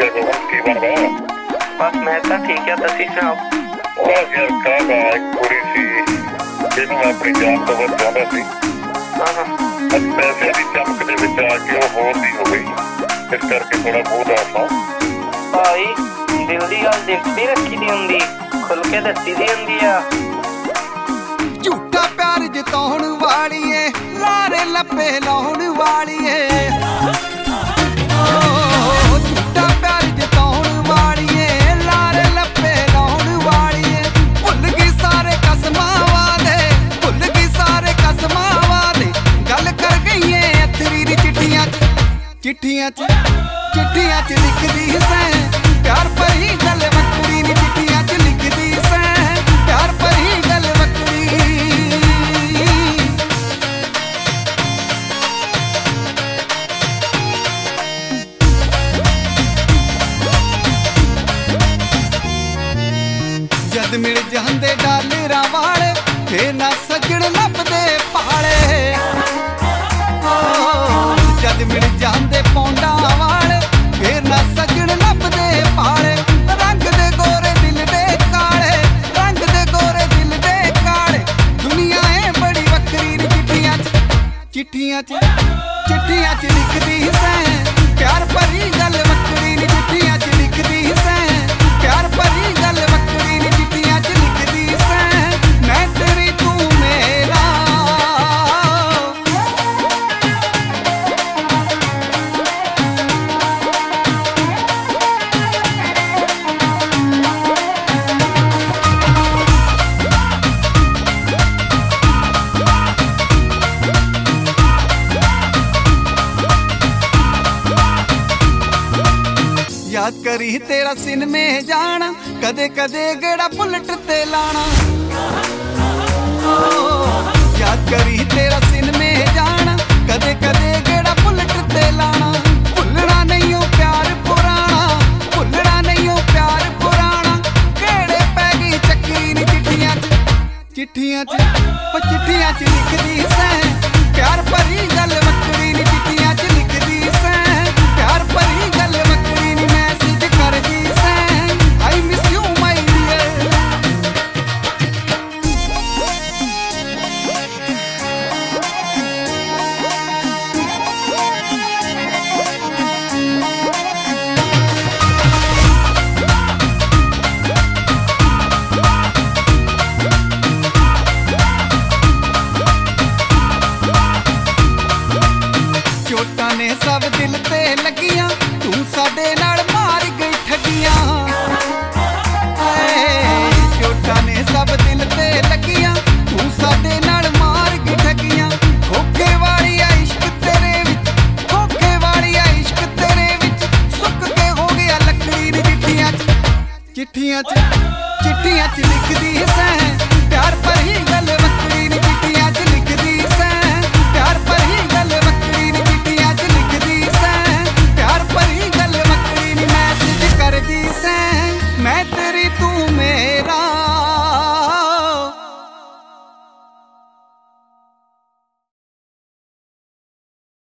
ਕੀ ਬਣਦਾ? ਬਸ ਮੈਂ ਤਾਂ ਠੀਕ ਆ, ਤੁਸੀਂ ਸੁਣਾਓ? ਬਸ ਯਾਰ ਕੱਲ ਇੱਕ ਕੁੜੀ ਸੀ ਜਿਹਨੂੰ ਮੈਂ ਆਪਣੀ ਜਾਨ ਤੋਂ ਵੱਧ ਚਾਹੁੰਦਾ ਸੀ। ਅੱਜ ਪੈਸੇ ਦੀ ਚਮਕ ਦੇ ਵਿੱਚ ਆ ਕੇ ਉਹ ਹੋਰ ਦੀ ਹੋ ਗਈ, ਇਸ ਕਰਕੇ ਥੋੜਾ ਮੂੰਹ ਉਦਾਸ ਆ। ਭਾਈ ਦਿਲ ਦੀ ਗੱਲ ਦਿਲ ਦੀ ਰੱਖੀ ਦੀ ਹੁੰਦੀ, ਖੁੱਲ ਕੇ ਦੱਸੀ ਦੀ ਹੁੰਦੀ ਆ। ਝੂਠਾ ਪਿਆਰ ਜਿਤਾਉਣ ਵਾਲੀਏ, ਲਾਰੇ ਲੱਪੇ ਲਾਉਣ ਵਾਲੀਏ, ਝੂਠਾ ਪਿਆਰ ਜਿਤਾਉਣ ਵਾਲੀਏ, ਲਾਰੇ ਲੱਪੇ ਲਾਉਣ ਵਾਲੀਏ। ਭੁੱਲ ਗਈ ਸਾਰੇ ਕਸਮਾਂ ਵਾਲੇ, ਭੁੱਲ ਗਈ ਸਾਰੇ ਕਸਮਾਂ ਵਾਲੇ। ਗੱਲ ਕਰ ਗਈ ਏ ਅਥਰੀ ਦੀ ਚਿੱਠੀਆਂ ਚ, ਚਿੱਠੀਆਂ ਚ, ਚਿੱਠੀਆਂ ਚ ਲਿਖਦੀ ਸੈਂ ਪਿਆਰ ਭਰੀ ਗੱਲ ਵੱਖਰੀ ਨੀ। ਚਿੱਠੀਆਂ ਚ ਲਿਖਦੀ ਸੈਂ ਪਿਆਰ ਭਰੀ ਗੱਲ ਵੱਖਰੀ। ਜਦ ਮਿਲ ਜਾਂਦੇ ਡਾਲਰਾਂ ਵਾਲੇ, ਫੇਰ ਨਾ ਸੱਜਣ ਲੱਭਦੇ ਪਾਲੇ। ਜਦ ਮਿਲ ਜਾਂਦੇ ਪੌਂਡਾਂ ਵਾਲੇ, ਫੇਰ ਨਾ ਸੱਜਣ ਲੱਭਦੇ ਪਾਲੇ। ਰੰਗ ਦੇ ਗੋਰੇ ਦਿਲ ਦੇ ਕਾਲੇ, ਰੰਗ ਦੇ ਗੋਰੇ ਦਿਲ ਦੇ ਕਾਲੇ। ਦੁਨੀਆ ਏ ਬੜੀ ਵੱਖਰੀ ਨੀ। ਚਿੱਠੀਆਂ ਚ, ਚਿੱਠੀਆਂ ਚ, ਚਿੱਠੀਆਂ ਚ ਲਿਖਦੀ ਸੈਂ ਪਿਆਰ ਭਰੀ ਗੱਲ ਵੱਖਰੀ ਨੀ। ਚਿੱਠੀਆਂ ਚ ਲਿਖਦੀ ਸੈਂ ਪਿਆਰ ਭਰੀ ਗੱਲ ਵੱਖਰੀ ਨੀ। ਚਿੱਠੀਆਂ ਚ ਲਿਖਦੀ ਸੈਂ ਮੈਂ ਤੇਰੀ ਤੂੰ ਮੇਰਾ। याद करी तेरा सिनमे जाना, कदे कदे गेड़ा बुलेट ते लाना। याद करी तेरा सिनमे जाना, कदे कदे गेड़ा बुलेट ते लाना। भुलना नहीं हो प्यार पुराना, भुलना नहीं हो प्यार पुराना। केड़े पै गई चक्री नी। चिट्ठियां च, चिट्ठियां च, चिट्ठियां च लिखदी सैं प्यार भरी गल वक्करी नी। चिट्ठियां च लिखदी सैं प्यार भरी गल वक्करी नी। मैसेज करदी सैं I miss you my dear. ਚੋਟਾਂ ਨੇ ਸਭ ਦਿਲ ਤੇ ਲੱਗੀਆਂ, ਤੂੰ ਸਾਡੇ ਨਾਲ ਮਾਰ ਗਈ ਠੱਗੀਆਂ। ਚੋਟਾਂ ਨੇ ਸਭ ਦਿਲ ਤੇ ਲੱਗੀਆਂ, ਤੂੰ ਸਾਡੇ ਨਾਲ ਮਾਰ ਗਈ ਠੱਗੀਆਂ। ਖੋਖੇ ਵਾਲੀ ਆ ਇਸ਼ਕ ਤੇਰੇ ਵਿੱਚ, ਖੋਖੇ ਵਾਲੀ ਆ ਇਸ਼ਕ ਤੇਰੇ ਵਿੱਚ। ਸੁੱਕ ਕੇ ਹੋ ਗਿਆ ਲੱਕੜੀ ਨੀ। ਚਿੱਠੀਆਂ ਚ, ਚਿੱਠੀਆਂ ਚ, ਚਿੱਠੀਆਂ ਚ ਲਿਖਦੀ ਸੈਂ